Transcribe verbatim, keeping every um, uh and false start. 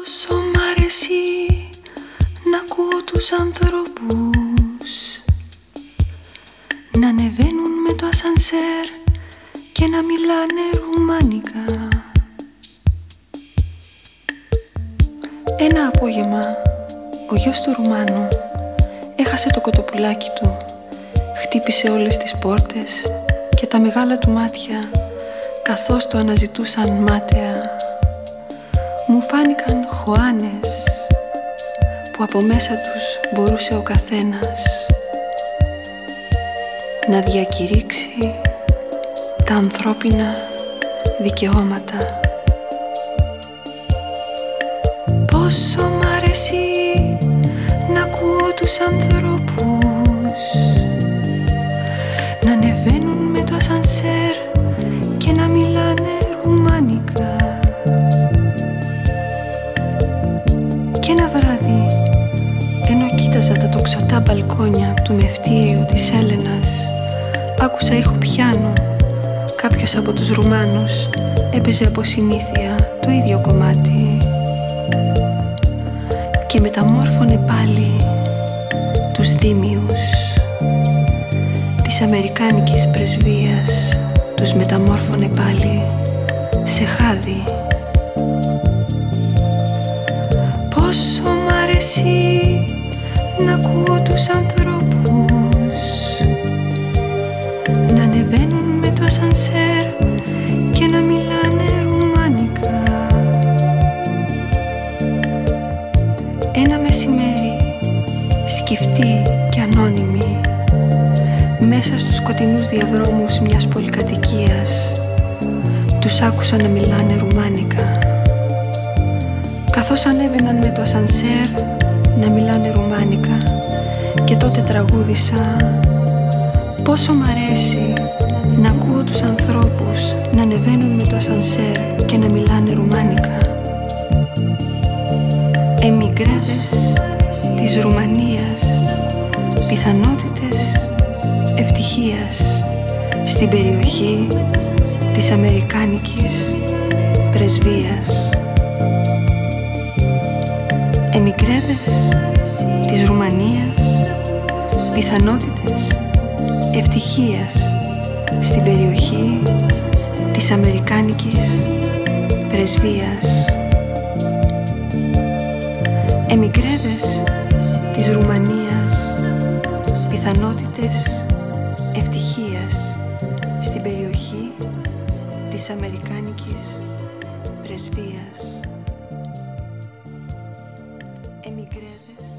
Πόσο μ' αρέσει να ακούω τους ανθρώπους να ανεβαίνουν με το ασανσέρ και να μιλάνε ρουμάνικα. Ένα απόγευμα ο γιος του Ρουμάνου έχασε το κοτοπουλάκι του, χτύπησε όλες τις πόρτες και τα μεγάλα του μάτια, καθώς το αναζητούσαν μάταια, μου φάνηκαν χωάνες που από μέσα τους μπορούσε ο καθένας να διακηρύξει τα ανθρώπινα δικαιώματα. Πόσο μ' αρέσει να ακούω τους ανθρώπους να ανεβαίνουν με το ασανσέρ και να μιλάνε ρουμάνικα. Κι ένα βράδυ, ενώ κοίταζα τα τοξωτά μπαλκόνια του μευτήριου της Έλενας, άκουσα ήχο πιάνο. Κάποιος από τους Ρουμάνους έπαιζε από συνήθεια το ίδιο κομμάτι και μεταμόρφωνε πάλι τους δήμιους της Αμερικάνικης πρεσβείας, τους μεταμόρφωνε πάλι σε χάδι. Πόσο μ' αρέσει να ακούω τους ανθρώπους να ανεβαίνουν με το ασανσέρ και να μιλάνε ρουμάνικα. Ένα μεσημέρι, σκυφτοί και ανώνυμοι, μέσα στους σκοτεινούς διαδρόμους μιας πολυκατοικίας, τους άκουσα να μιλάνε ρουμάνικα. Καθώς ανέβαιναν με το ασανσέρ να μιλάνε ρουμάνικα, και τότε τραγούδισα. Πόσο μ' αρέσει να ακούω τους ανθρώπους να ανεβαίνουν με το ασανσέρ και να μιλάνε ρουμάνικα. Εμιγκρέδες της Ρουμανίας, πιθανότητες ευτυχίας στην περιοχή της Αμερικάνικης πρεσβείας. Εμιγκρέδες της Ρουμανίας, πιθανότητες ευτυχίας στην περιοχή της Αμερικάνικης πρεσβείας. Εμιγκρέδες της Ρουμανίας, πιθανότητες ευτυχίας στην περιοχή της Αμερικάνικης πρεσβείας. Εμιγκρέδες